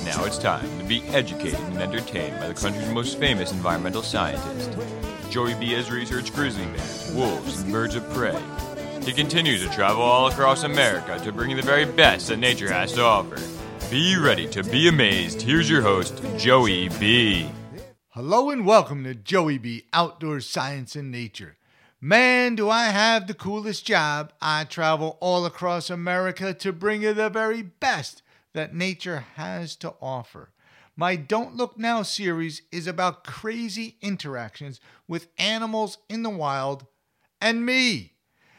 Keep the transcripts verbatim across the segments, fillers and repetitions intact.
Now it's time to be educated and entertained by the country's most famous environmental scientist. Joey B has researched grizzly bears, wolves, and birds of prey. He continues to travel all across America to bring you the very best that nature has to offer. Be ready to be amazed. Here's your host, Joey B. Hello and welcome to Joey B. Outdoor Science and Nature. Man, do I have the coolest job. I travel all across America to bring you the very best that nature has to offer. My Don't Look Now series is about crazy interactions with animals in the wild and me.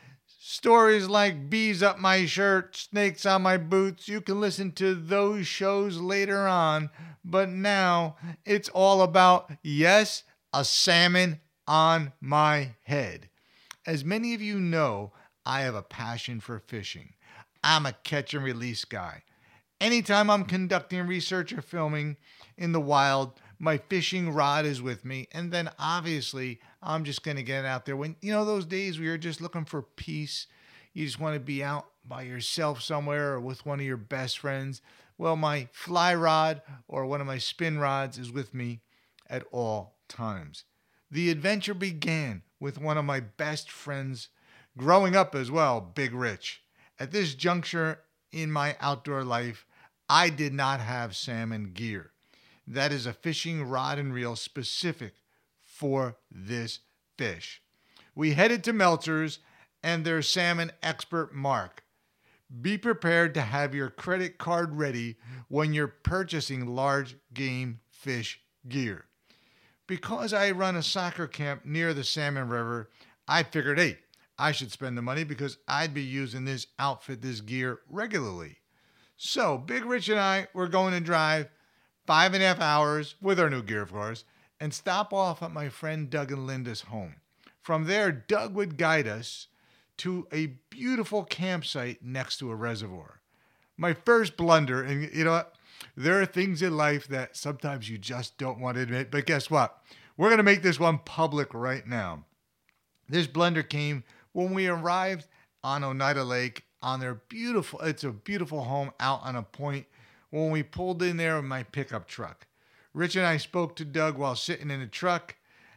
Stories like bees up my shirt, snakes on my boots. You can listen to those shows later on, but now it's all about, yes, a salmon on my head. As many of you know, I have a passion for fishing. I'm a catch and release guy. Anytime I'm conducting research or filming in the wild, my fishing rod is with me. And then obviously, I'm just going to get out there. When, you know, those days where you're just looking for peace, you just want to be out by yourself somewhere or with one of your best friends. Well, my fly rod or one of my spin rods is with me at all times. The adventure began with one of my best friends growing up as well, Big Rich. At this juncture in my outdoor life, I did not have salmon gear. That is a fishing rod and reel specific for this fish. We headed to Meltzer's and their salmon expert Mark. Be prepared to have your credit card ready when you're purchasing large game fish gear. Because I run a soccer camp near the Salmon River, I figured, hey, I should spend the money because I'd be using this outfit, this gear regularly. So Big Rich and I were going to drive five and a half hours with our new gear, of course, and stop off at my friend Doug and Linda's home. From there, Doug would guide us to a beautiful campsite next to a reservoir. My first blunder, and you know what? There are things in life that sometimes you just don't want to admit, but guess what? We're going to make this one public right now. This blunder came when we arrived on Oneida Lake on their beautiful, it's a beautiful home out on a point, when we pulled in there with my pickup truck. Rich and I spoke to Doug while sitting in the truck.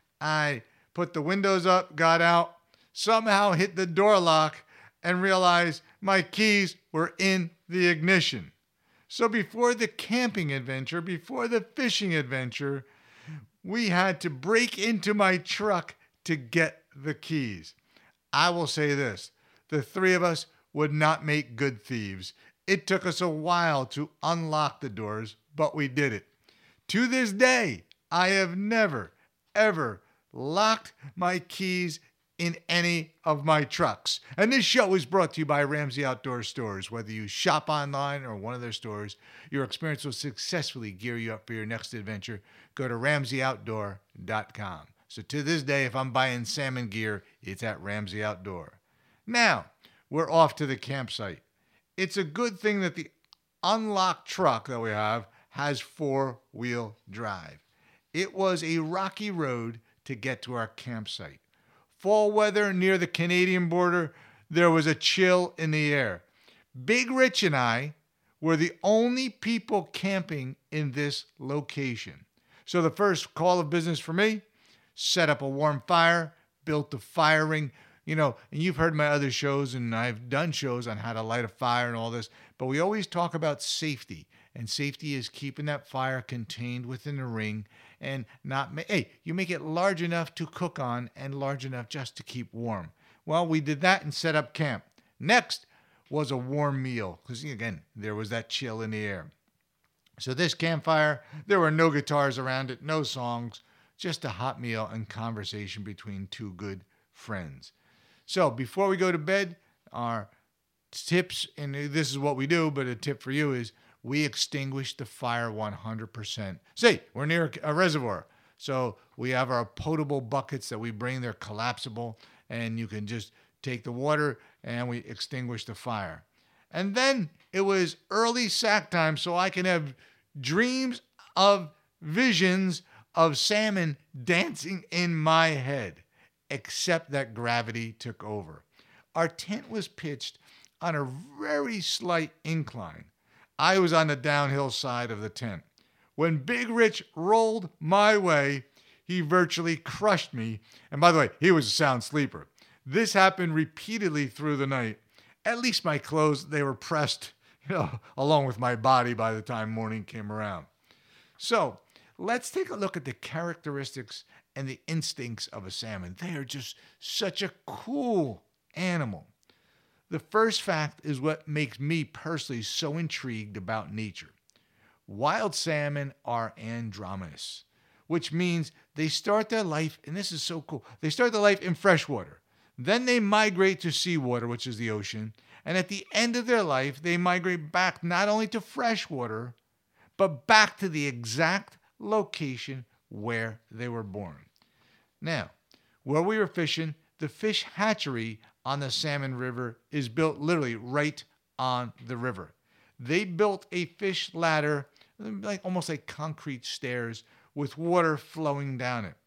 I put the windows up, got out, somehow hit the door lock, and realized my keys were in the ignition. So before the camping adventure, before the fishing adventure, we had to break into my truck to get the keys. I will say this, the three of us would not make good thieves. It took us a while to unlock the doors, but we did it. To this day, I have never, ever locked my keys in any of my trucks. And this show is brought to you by Ramsey Outdoor Stores. Whether you shop online or one of their stores, your experience will successfully gear you up for your next adventure. Go to ramsey outdoor dot com. So to this day, if I'm buying salmon gear, it's at Ramsey Outdoor. Now, we're off to the campsite. It's a good thing that the unlocked truck that we have has four-wheel drive. It was a rocky road to get to our campsite. Fall weather near the Canadian border, there was a chill in the air. Big Rich and I were the only people camping in this location. So the first call of business for me, set up a warm fire, built a fire ring. You know, and you've heard my other shows, and I've done shows on how to light a fire and all this, but we always talk about safety. And safety is keeping that fire contained within the ring and not, ma- hey, you make it large enough to cook on and large enough just to keep warm. Well, we did that and set up camp. Next was a warm meal because, again, there was that chill in the air. So this campfire, there were no guitars around it, no songs, just a hot meal and conversation between two good friends. So before we go to bed, our tips, and this is what we do, but a tip for you is we extinguish the fire one hundred percent. Say, we're near a reservoir. So we have our potable buckets that we bring. They're collapsible, and you can just take the water, and we extinguish the fire. And then it was early sack time, so I can have dreams of visions of salmon dancing in my head, except that gravity took over. Our tent was pitched on a very slight incline. I was on the downhill side of the tent. When Big Rich rolled my way, he virtually crushed me. And by the way, he was a sound sleeper. This happened repeatedly through the night. At least my clothes, they were pressed, you know, along with my body by the time morning came around. So let's take a look at the characteristics and the instincts of a salmon. They are just such a cool animal. The first fact is what makes me personally so intrigued about nature. Wild salmon are androgynous, which means they start their life, and this is so cool, they start their life in freshwater. Then they migrate to seawater, which is the ocean. And at the end of their life, they migrate back not only to freshwater, but back to the exact location where they were born. Now, where we were fishing, the fish hatchery on the Salmon River is built literally right on the river. They built a fish ladder, like almost like concrete stairs, with water flowing down it.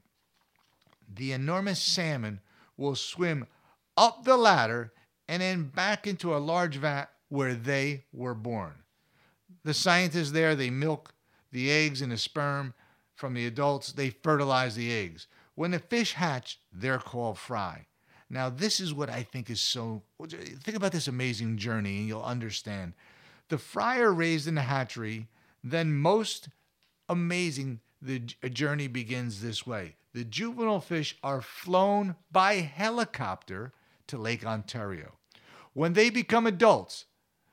The enormous salmon will swim up the ladder and then back into a large vat where they were born. The scientists there, they milk the eggs and the sperm from the adults. They fertilize the eggs. When the fish hatch, they're called fry. Now, this is what I think is so... Think about this amazing journey and you'll understand. The fry are raised in the hatchery. Then most amazing, the journey begins this way. The juvenile fish are flown by helicopter to Lake Ontario. When they become adults,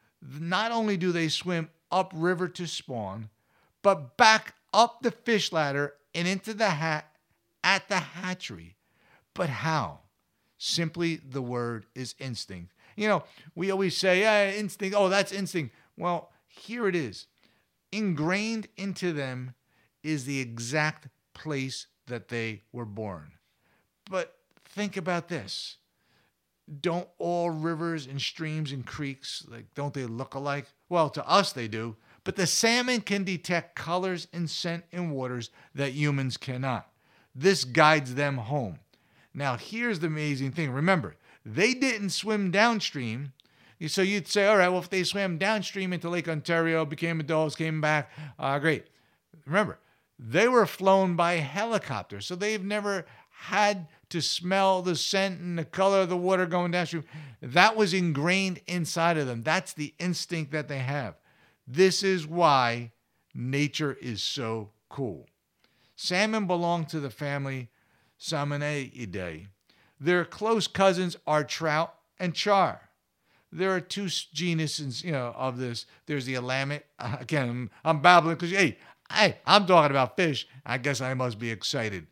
not only do they swim upriver to spawn, but back up the fish ladder and into the hat at the hatchery. But how? Simply the word is instinct. You know, we always say, yeah, instinct. Oh, that's instinct. Well, here it is. Ingrained into them is the exact place that they were born. But think about this. Don't all rivers and streams and creeks, like, don't they look alike? Well, to us they do. But the salmon can detect colors and scent in waters that humans cannot. This guides them home. Now, here's the amazing thing. Remember, they didn't swim downstream. So you'd say, all right, well, if they swam downstream into Lake Ontario, became adults, came back, uh, great. Remember, they were flown by helicopter, so they've never had to smell the scent and the color of the water going downstream. That was ingrained inside of them. That's the instinct that they have. This is why nature is so cool. Salmon belong to the family Salmonidae. Their close cousins are trout and char. There are two genuses, you know, of this. There's the Alamate. Uh, again, I'm, I'm babbling because, hey, hey, I'm talking about fish. I guess I must be excited.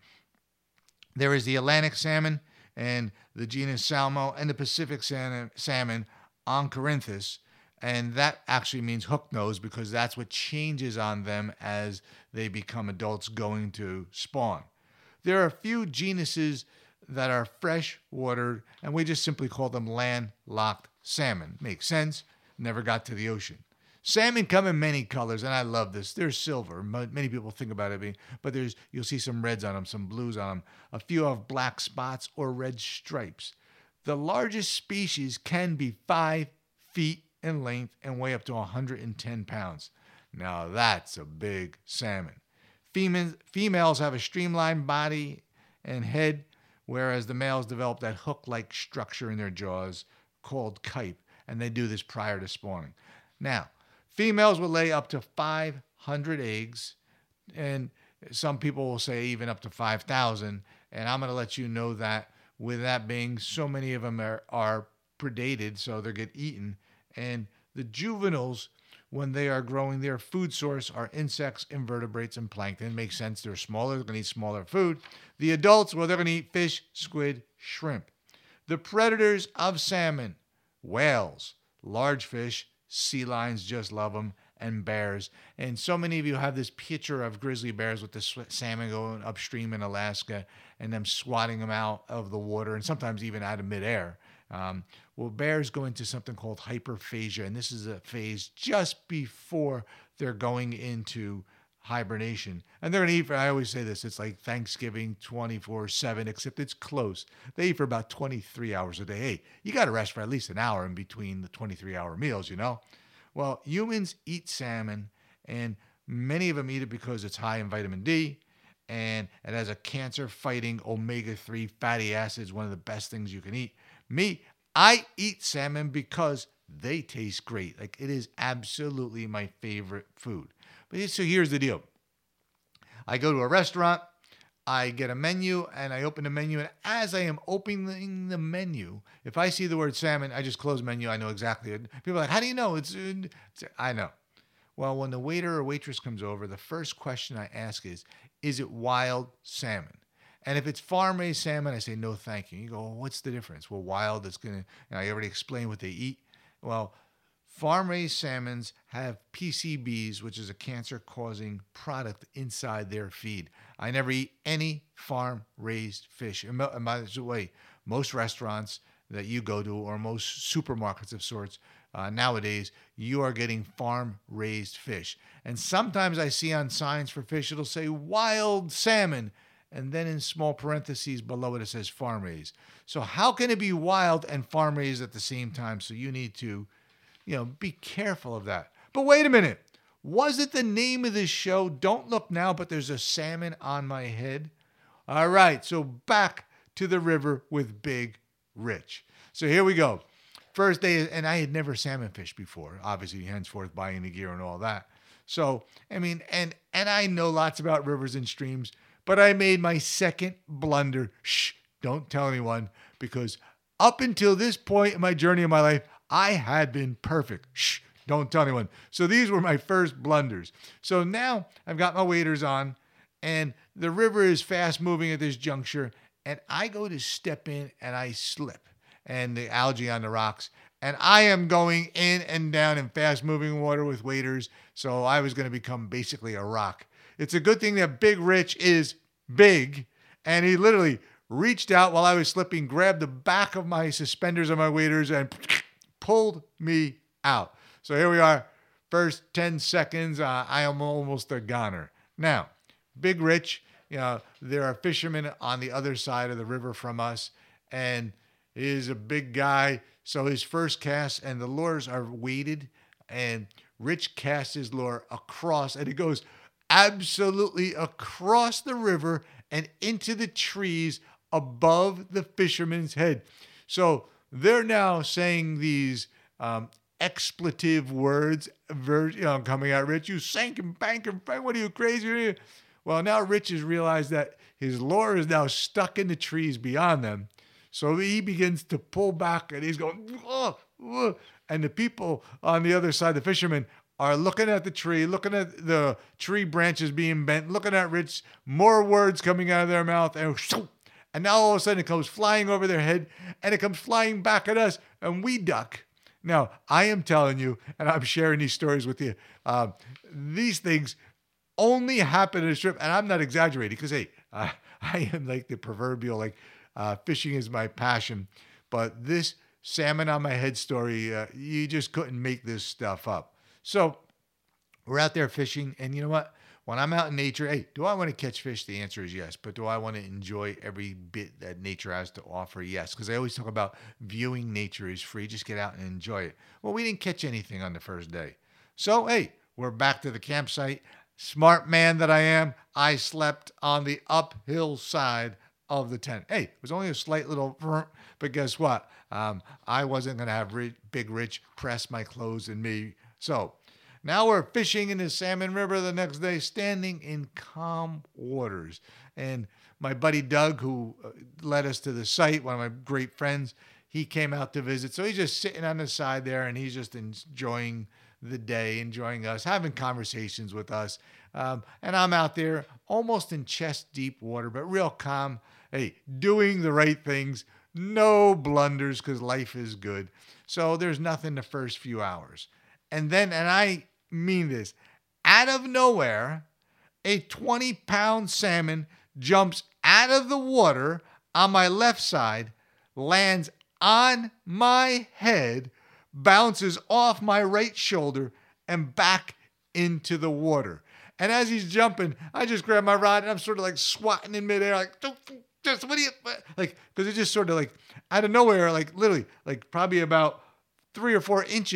There is the Atlantic salmon and the genus Salmo and the Pacific salmon, salmon Oncorhynchus. And that actually means hook nose because that's what changes on them as they become adults going to spawn. There are a few genuses that are freshwater, and we just simply call them landlocked salmon. Makes sense. Never got to the ocean. Salmon come in many colors, and I love this. There's silver. Many people think about it being, but there's you'll see some reds on them, some blues on them. A few have black spots or red stripes. The largest species can be five feet in length and weigh up to one hundred ten pounds. Now that's a big salmon. Females, females have a streamlined body and head, whereas the males develop that hook-like structure in their jaws called kype, and they do this prior to spawning. Now, females will lay up to five hundred eggs, and some people will say even up to five thousand, and I'm going to let you know that with that being, so many of them are, are predated, so they get eaten, and the juveniles, when they are growing, their food source are insects, invertebrates, and plankton. It makes sense. They're smaller. They're going to eat smaller food. The adults, well, they're going to eat fish, squid, shrimp. The predators of salmon, whales, large fish, sea lions just love them, and bears. And so many of you have this picture of grizzly bears with the salmon going upstream in Alaska and them swatting them out of the water and sometimes even out of midair. Um, well, bears go into something called hyperphagia, and this is a phase just before they're going into hibernation. And they're going to eat for, I always say this, it's like Thanksgiving twenty-four seven, except it's close. They eat for about twenty-three hours a day. Hey, you got to rest for at least an hour in between the twenty-three hour meals, you know? Well, humans eat salmon, and many of them eat it because it's high in vitamin D, and it has a cancer-fighting omega three fatty acids, one of the best things you can eat. Me, I eat salmon because they taste great. Like, it is absolutely my favorite food. But so here's the deal. I go to a restaurant, I get a menu, and I open the menu, and as I am opening the menu, if I see the word salmon, I just close the menu. I know exactly. People are like, how do you know? It's, it's I know. Well, when the waiter or waitress comes over, the first question I ask is, is it wild salmon? And if it's farm-raised salmon, I say, no, thank you. You go, well, what's the difference? Well, wild, it's going to, you know, I already explained what they eat. Well, farm-raised salmons have P C Bs, which is a cancer-causing product inside their feed. I never eat any farm-raised fish. And by the way, most restaurants that you go to or most supermarkets of sorts, uh, nowadays, you are getting farm-raised fish. And sometimes I see on signs for fish, it'll say wild salmon. And then in small parentheses below it, it says farm-raised. So how can it be wild and farm-raised at the same time? So you need to, you know, be careful of that. But wait a minute. Was it the name of this show? Don't look now, but there's a salmon on my head. All right, so back to the river with Big Rich. So here we go. First day, and I had never salmon fished before, obviously, henceforth buying the gear and all that. So, I mean, and and I know lots about rivers and streams, but I made my second blunder. Shh, don't tell anyone, because up until this point in my journey in my life, I had been perfect. Shh, don't tell anyone. So these were my first blunders. So now I've got my waders on, and the river is fast moving at this juncture, and I go to step in and I slip, and the algae on the rocks, and I am going in and down in fast moving water with waders. So I was going to become basically a rock. It's a good thing that Big Rich is big, and he literally reached out while I was slipping, grabbed the back of my suspenders of my waders, and pulled me out. So here we are. First ten seconds, uh, I am almost a goner. Now, Big Rich, you know, there are fishermen on the other side of the river from us, and he is a big guy. So his first cast, and the lures are weighted, and Rich casts his lure across, and it goes absolutely across the river and into the trees above the fisherman's head. So they're now saying these um, expletive words, you know, coming out, Rich, you sank and bank and bank. What are you, crazy? Well, now Rich has realized that his lure is now stuck in the trees beyond them. So he begins to pull back, and he's going, oh, oh. And the people on the other side, the fishermen, are looking at the tree, looking at the tree branches being bent, looking at Rich, more words coming out of their mouth, and and now all of a sudden it comes flying over their head, and it comes flying back at us, and we duck. Now, I am telling you, and I'm sharing these stories with you, uh, these things only happen in a strip, and I'm not exaggerating, because, hey, uh, I am like the proverbial, like, uh, fishing is my passion, but this salmon on my head story, uh, you just couldn't make this stuff up. So we're out there fishing, and you know what? When I'm out in nature, hey, do I want to catch fish? The answer is yes. But do I want to enjoy every bit that nature has to offer? Yes. Because I always talk about viewing nature is free. Just get out and enjoy it. Well, we didn't catch anything on the first day. So, hey, we're back to the campsite. Smart man that I am, I slept on the uphill side of the tent. Hey, it was only a slight little, but guess what? Um, I wasn't going to have Rich, Big Rich press my clothes in me. So now we're fishing in the Salmon River the next day, standing in calm waters. And my buddy Doug, who led us to the site, one of my great friends, he came out to visit. So he's just sitting on the side there, and he's just enjoying the day, enjoying us, having conversations with us. Um, and I'm out there almost in chest deep water, but real calm. Hey, doing the right things, no blunders, because life is good. So there's nothing the first few hours. And then, and I mean this, out of nowhere, a twenty pound salmon jumps out of the water on my left side, lands on my head, bounces off my right shoulder, and back into the water. And as he's jumping, I just grab my rod, and I'm sort of like swatting in midair, like, just what do you, like, because it just sort of like out of nowhere, like literally, like probably about three or four inches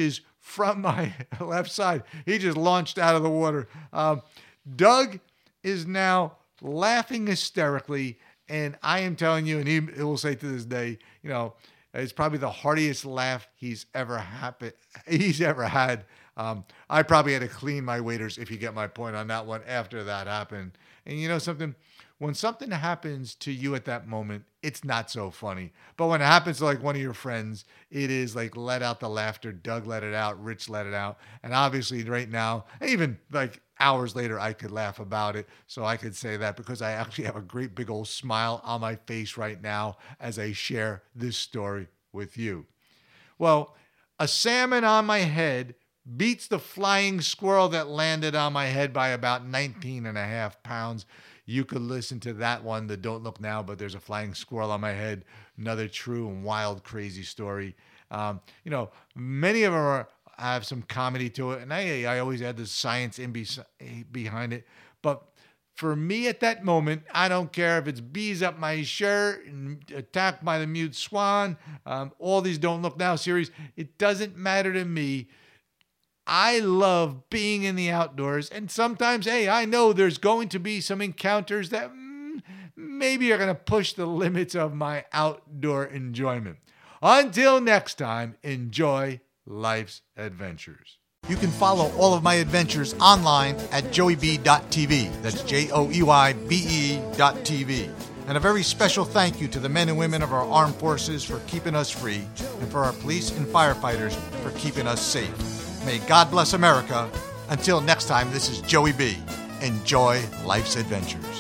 from my left side. He just launched out of the water. Um, Doug is now laughing hysterically, and I am telling you, and he, he will say to this day, you know, it's probably the heartiest laugh he's ever happen, he's ever had. Um, I probably had to clean my waders, if you get my point on that one, after that happened. And you know something? When something happens to you at that moment, it's not so funny. But when it happens to like one of your friends, it is like let out the laughter. Doug let it out. Rich let it out. And obviously right now, even like hours later, I could laugh about it. So I could say that because I actually have a great big old smile on my face right now as I share this story with you. Well, a salmon on my head beats the flying squirrel that landed on my head by about nineteen and a half pounds. You could listen to that one, the Don't Look Now, but there's a flying squirrel on my head. Another true and wild, crazy story. Um, you know, many of them are, have some comedy to it, and I, I always add the science in be, behind it. But for me at that moment, I don't care if it's bees up my shirt and attacked by the mute swan, um, all these Don't Look Now series. It doesn't matter to me. I love being in the outdoors, and sometimes, hey, I know there's going to be some encounters that mm, maybe are going to push the limits of my outdoor enjoyment. Until next time, enjoy life's adventures. You can follow all of my adventures online at joey b dot t v. That's J O E Y B E dot T V. And a very special thank you to the men and women of our armed forces for keeping us free, and for our police and firefighters for keeping us safe. May God bless America. Until next time, this is Joey B. Enjoy life's adventures.